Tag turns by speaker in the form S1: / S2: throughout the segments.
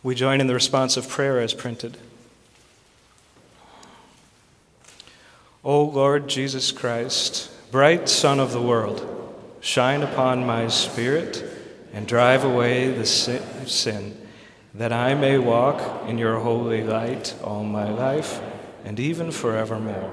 S1: We join in the responsive prayer as printed. O Lord Jesus Christ, bright Sun of the world, shine upon my spirit and drive away the sin, that I may walk in your holy light all my life and even forevermore.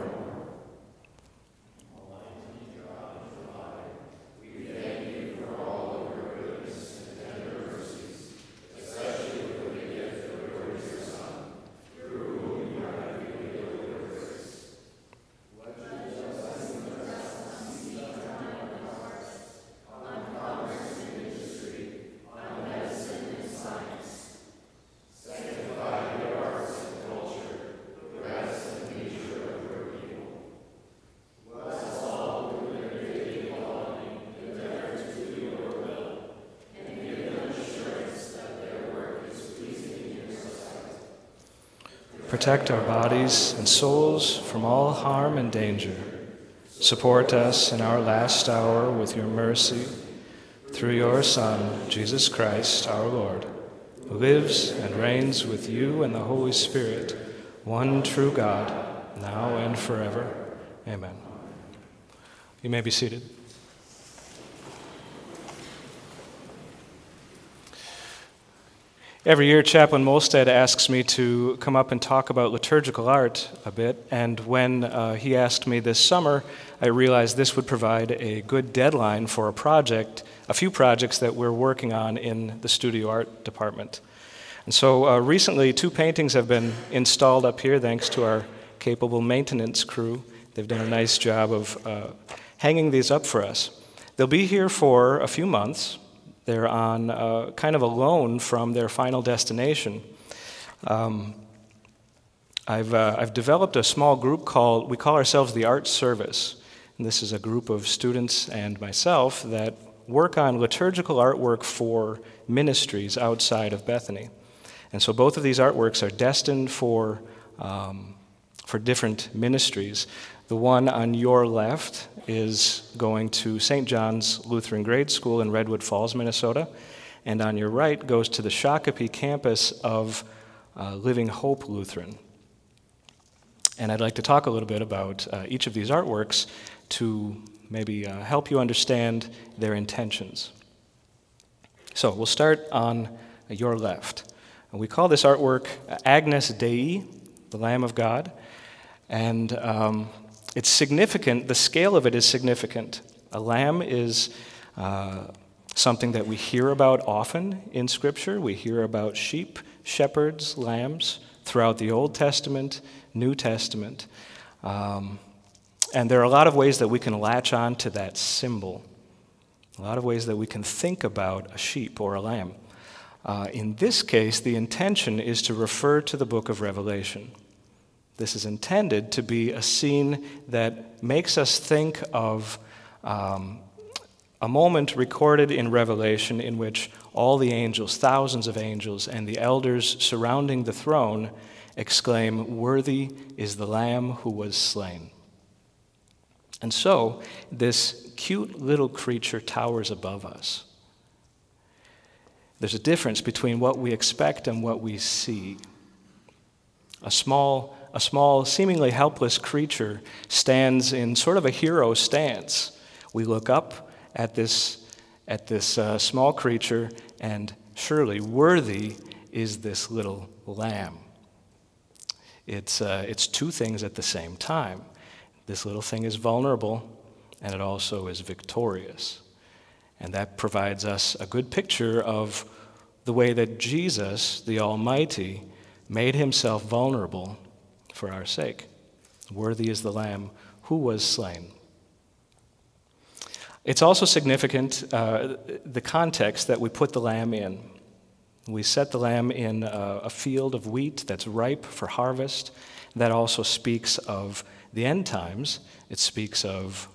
S1: Protect our bodies and souls from all harm and danger. Support us in our last hour with your mercy, through your Son, Jesus Christ, our Lord, who lives and reigns with you and the Holy Spirit, one true God, now and forever. Amen. You may be seated. Every year, Chaplain Molstead asks me to come up and talk about liturgical art a bit, and when he asked me this summer, I realized this would provide a good deadline for a few projects that we're working on in the studio art department. And so recently, 2 paintings have been installed up here thanks to our capable maintenance crew. They've done a nice job of hanging these up for us. They'll be here for a few months. They're on kind of a loan from their final destination. I've developed a small group we call ourselves the Art Service. And this is a group of students and myself that work on liturgical artwork for ministries outside of Bethany. And so both of these artworks are destined for different ministries. The one on your left is going to St. John's Lutheran Grade School in Redwood Falls, Minnesota, and on your right goes to the Shakopee campus of Living Hope Lutheran. And I'd like to talk a little bit about each of these artworks to maybe help you understand their intentions. So we'll start on your left. We call this artwork Agnus Dei, the Lamb of God, and it's significant. The scale of it is significant. A lamb is something that we hear about often in Scripture. We hear about sheep, shepherds, lambs throughout the Old Testament, New Testament. And there are a lot of ways that we can latch on to that symbol, a lot of ways that we can think about a sheep or a lamb. In this case, the intention is to refer to the book of Revelation. This is intended to be a scene that makes us think of a moment recorded in Revelation in which all the angels, thousands of angels, and the elders surrounding the throne exclaim, "Worthy is the Lamb who was slain." And so, this cute little creature towers above us. There's a difference between what we expect and what we see. A small, seemingly helpless creature stands in sort of a hero stance. We look up at this small creature, and surely worthy is this little lamb. It's two things at the same time. This little thing is vulnerable, and it also is victorious. And that provides us a good picture of the way that Jesus, the Almighty, made himself vulnerable for our sake. Worthy is the Lamb who was slain. It's also significant, the context that we put the lamb in. We set the lamb in a field of wheat that's ripe for harvest. That also speaks of the end times. It speaks of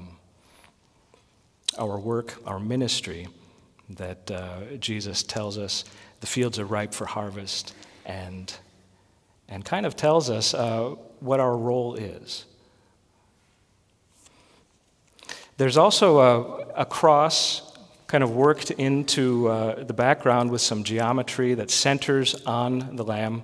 S1: our work, our ministry, that Jesus tells us the fields are ripe for harvest, and kind of tells us what our role is. There's also a cross kind of worked into the background with some geometry that centers on the Lamb.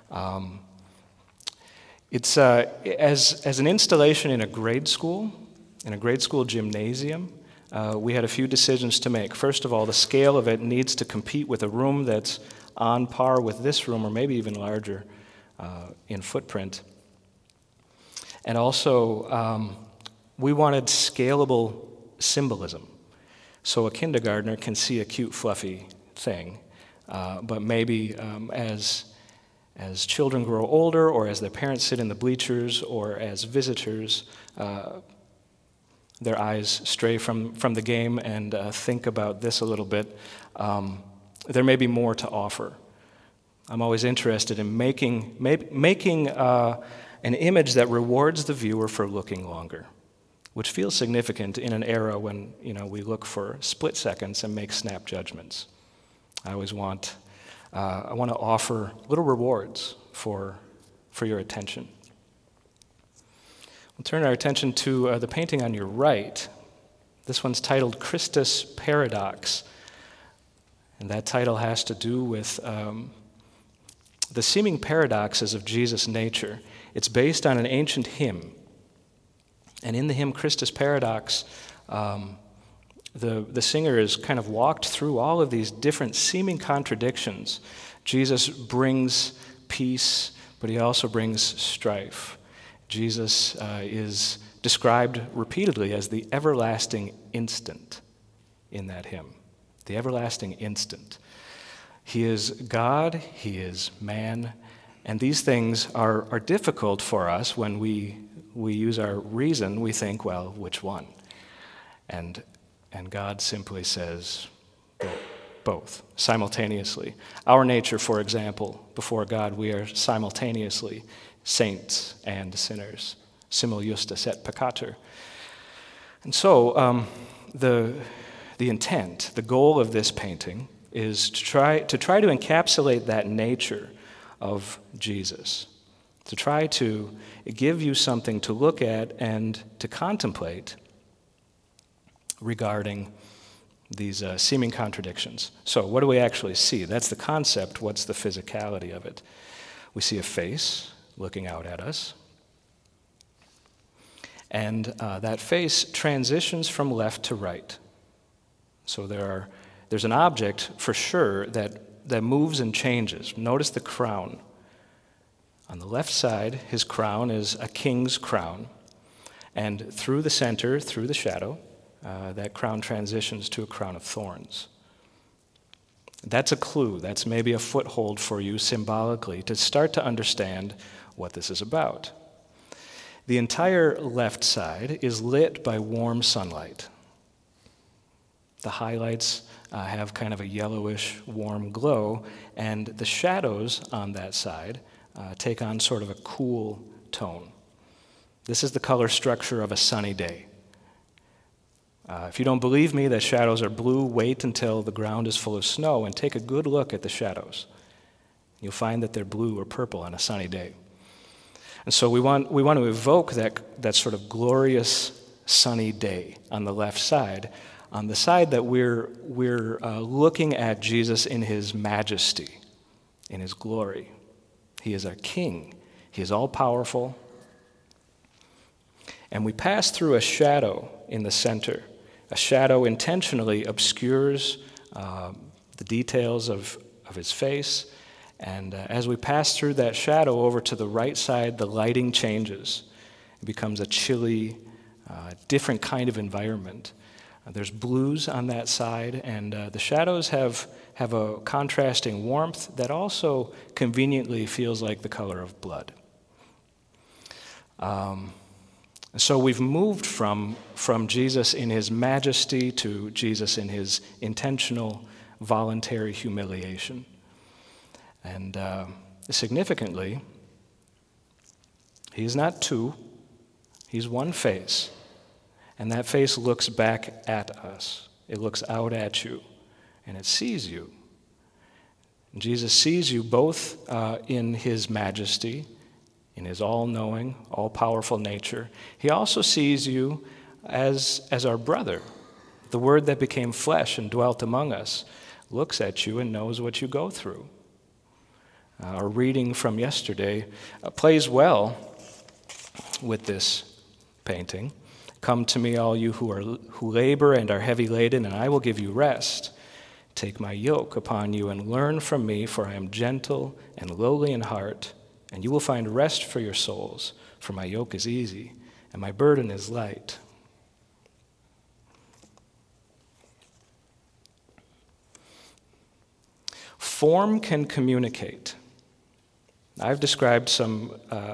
S1: It's as an installation in a grade school gymnasium. We had a few decisions to make. First of all, the scale of it needs to compete with a room that's on par with this room, or maybe even larger in footprint. And also, we wanted scalable symbolism. So a kindergartner can see a cute, fluffy thing, but maybe as children grow older, or as their parents sit in the bleachers, or as visitors, their eyes stray from the game and think about this a little bit, there may be more to offer. I'm always interested in making an image that rewards the viewer for looking longer, which feels significant in an era when we look for split seconds and make snap judgments. I want to offer little rewards for your attention. We'll turn our attention to the painting on your right. This one's titled Christus Paradox, and that title has to do with the seeming paradoxes of Jesus' nature. It's based on an ancient hymn. And in the hymn Christus Paradox, the singer has kind of walked through all of these different seeming contradictions. Jesus brings peace, but he also brings strife. Jesus is described repeatedly as the everlasting instant in that hymn. The everlasting instant. He is God, he is man, and these things are difficult for us when we use our reason. We think, well, which one? And God simply says both, simultaneously. Our nature, for example, before God, we are simultaneously saints and sinners, simul justus et peccator. And so the intent, the goal of this painting is to try to encapsulate that nature of Jesus, to try to give you something to look at and to contemplate regarding these seeming contradictions. So what do we actually see? That's the concept. What's the physicality of it? We see a face looking out at us, and that face transitions from left to right. So there's an object for sure that moves and changes. Notice the crown. On the left side, his crown is a king's crown, and through the center, through the shadow, that crown transitions to a crown of thorns. That's a clue. That's maybe a foothold for you symbolically to start to understand what this is about. The entire left side is lit by warm sunlight. The highlights have kind of a yellowish, warm glow, and the shadows on that side take on sort of a cool tone. This is the color structure of a sunny day. If you don't believe me that shadows are blue, wait until the ground is full of snow and take a good look at the shadows. You'll find that they're blue or purple on a sunny day. And so we want to evoke that sort of glorious sunny day on the left side, on the side that we're looking at Jesus in his majesty, in his glory. He is our king. He is all-powerful. And we pass through a shadow in the center. A shadow intentionally obscures the details of his face. And as we pass through that shadow over to the right side, the lighting changes. It becomes a chilly, different kind of environment. There's blues on that side, and the shadows have a contrasting warmth that also conveniently feels like the color of blood. So we've moved from Jesus in his majesty to Jesus in his intentional, voluntary humiliation. And significantly, he's not two, he's one face. And that face looks back at us. It looks out at you, and it sees you. And Jesus sees you both in his majesty, in his all-knowing, all-powerful nature. He also sees you as our brother, The Word that became flesh and dwelt among us looks at you and knows what you go through. Our reading from yesterday plays well with this painting. Come to me, all you who labor and are heavy laden, and I will give you rest. Take my yoke upon you and learn from me, for I am gentle and lowly in heart, and you will find rest for your souls, for my yoke is easy and my burden is light. Form can communicate. I've described some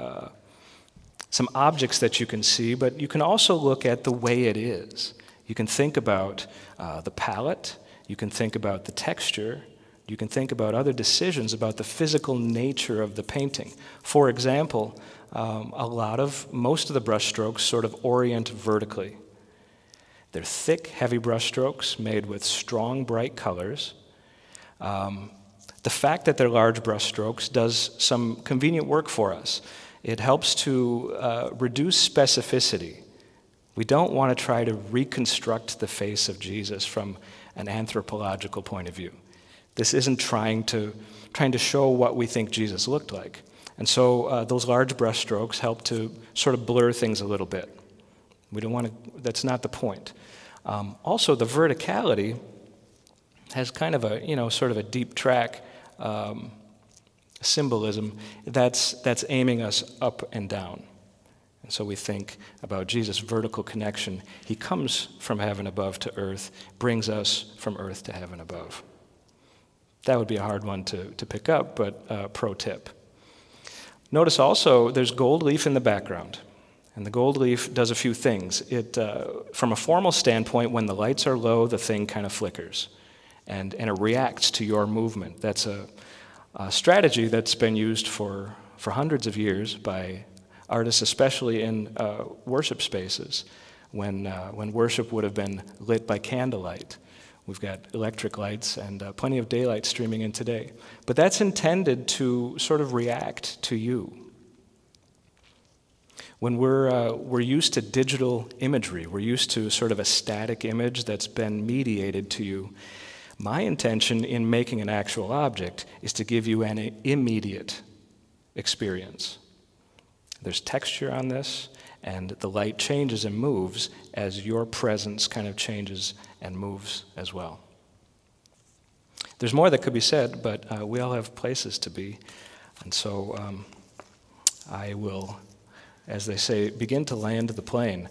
S1: objects that you can see, but you can also look at the way it is. You can think about the palette. You can think about the texture. You can think about other decisions about the physical nature of the painting. For example, most of the brush strokes sort of orient vertically. They're thick, heavy brush strokes made with strong, bright colors. The fact that they're large brush strokes does some convenient work for us. It helps to reduce specificity. We don't want to try to reconstruct the face of Jesus from an anthropological point of view. This isn't trying to show what we think Jesus looked like. And so those large brush strokes help to sort of blur things a little bit. We don't want to, that's not the point. Also, the verticality has kind of a, sort of a deep track symbolism that's aiming us up and down. And so we think about Jesus' vertical connection. He comes from heaven above to earth, brings us from earth to heaven above. That would be a hard one to pick up, but pro tip. Notice also there's gold leaf in the background. And the gold leaf does a few things. It, from a formal standpoint, when the lights are low, the thing kind of flickers. And it reacts to your movement. That's a strategy that's been used for hundreds of years by artists, especially in worship spaces, when worship would have been lit by candlelight. We've got electric lights and plenty of daylight streaming in today. But that's intended to sort of react to you. When we're used to digital imagery, we're used to sort of a static image that's been mediated to you. My intention in making an actual object is to give you an immediate experience. There's texture on this, and the light changes and moves as your presence kind of changes and moves as well. There's more that could be said, but we all have places to be. And so I will, as they say, begin to land the plane.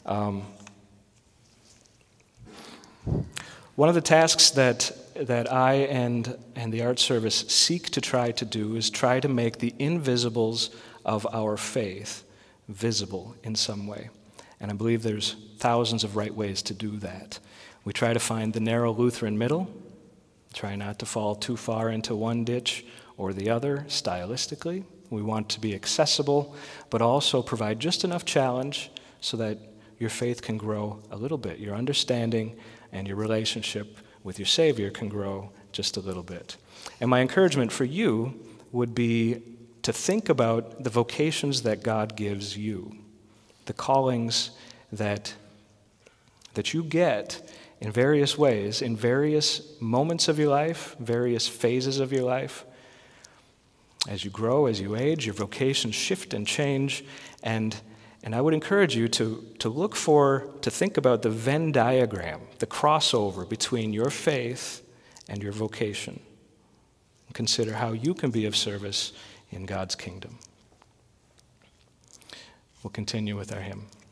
S1: One of the tasks that I and the Art Service seek to try to do is try to make the invisibles of our faith visible in some way. And I believe there's thousands of right ways to do that. We try to find the narrow Lutheran middle, try not to fall too far into one ditch or the other stylistically. We want to be accessible, but also provide just enough challenge so that your faith can grow a little bit. Your understanding and your relationship with your Savior can grow just a little bit. And my encouragement for you would be to think about the vocations that God gives you, the callings that you get in various ways, in various moments of your life, various phases of your life. As you grow, as you age, your vocations shift and change, and I would encourage you to think about the Venn diagram, the crossover between your faith and your vocation. Consider how you can be of service in God's kingdom. We'll continue with our hymn.